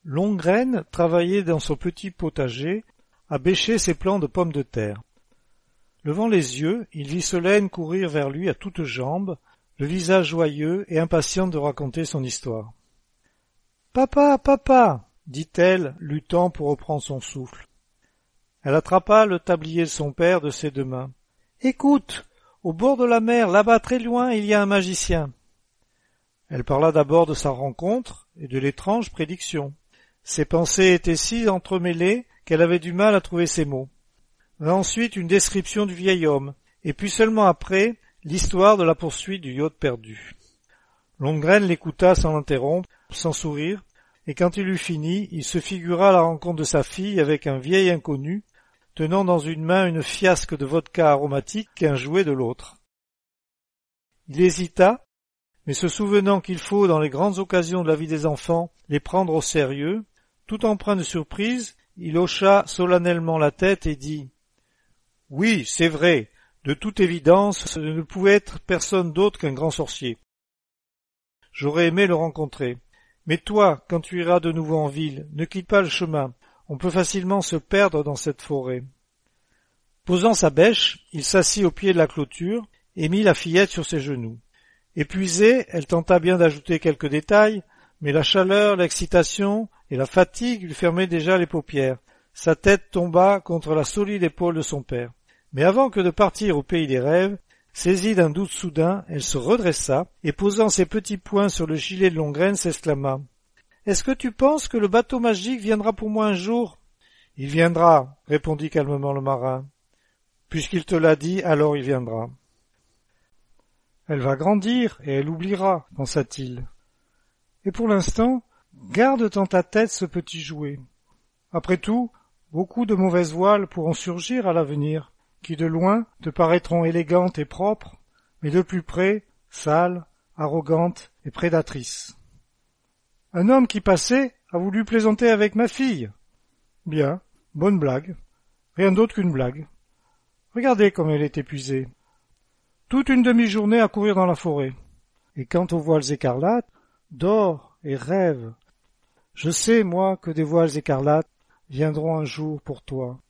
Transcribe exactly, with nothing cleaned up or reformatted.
Longraine travaillait dans son petit potager à bêcher ses plants de pommes de terre. Levant les yeux, il vit Solène courir vers lui à toutes jambes, le visage joyeux et impatiente de raconter son histoire. « Papa, papa !» dit-elle, luttant pour reprendre son souffle. Elle attrapa le tablier de son père de ses deux mains. « Écoute, au bord de la mer, là-bas très loin, il y a un magicien. » Elle parla d'abord de sa rencontre et de l'étrange prédiction. Ses pensées étaient si entremêlées qu'elle avait du mal à trouver ses mots. Vint ensuite une description du vieil homme, et puis seulement après, l'histoire de la poursuite du yacht perdu. Longraine l'écouta sans l'interrompre, sans sourire, et quand il eut fini, il se figura la rencontre de sa fille avec un vieil inconnu, tenant dans une main une fiasque de vodka aromatique et un jouet de l'autre. Il hésita, mais se souvenant qu'il faut, dans les grandes occasions de la vie des enfants, les prendre au sérieux, tout empreint de surprise, il hocha solennellement la tête et dit « Oui, c'est vrai, de toute évidence, ce ne pouvait être personne d'autre qu'un grand sorcier. J'aurais aimé le rencontrer. Mais toi, quand tu iras de nouveau en ville, ne quitte pas le chemin, on peut facilement se perdre dans cette forêt. » Posant sa bêche, il s'assit au pied de la clôture et mit la fillette sur ses genoux. Épuisée, elle tenta bien d'ajouter quelques détails, mais la chaleur, l'excitation et la fatigue lui fermaient déjà les paupières. Sa tête tomba contre la solide épaule de son père. Mais avant que de partir au pays des rêves, saisie d'un doute soudain, elle se redressa et posant ses petits poings sur le gilet de Longraine, s'exclama « Est-ce que tu penses que le bateau magique viendra pour moi un jour ?»« Il viendra, » répondit calmement le marin. « Puisqu'il te l'a dit, alors il viendra. » Elle va grandir et elle oubliera, pensa-t-il. Et pour l'instant, garde dans ta tête ce petit jouet. Après tout, beaucoup de mauvaises voiles pourront surgir à l'avenir, qui de loin te paraîtront élégantes et propres, mais de plus près, sales, arrogantes et prédatrices. Un homme qui passait a voulu plaisanter avec ma fille. Bien, bonne blague, rien d'autre qu'une blague. Regardez comme elle est épuisée. Toute une demi-journée à courir dans la forêt. Et quant aux voiles écarlates, dors et rêve. Je sais, moi, que des voiles écarlates viendront un jour pour toi.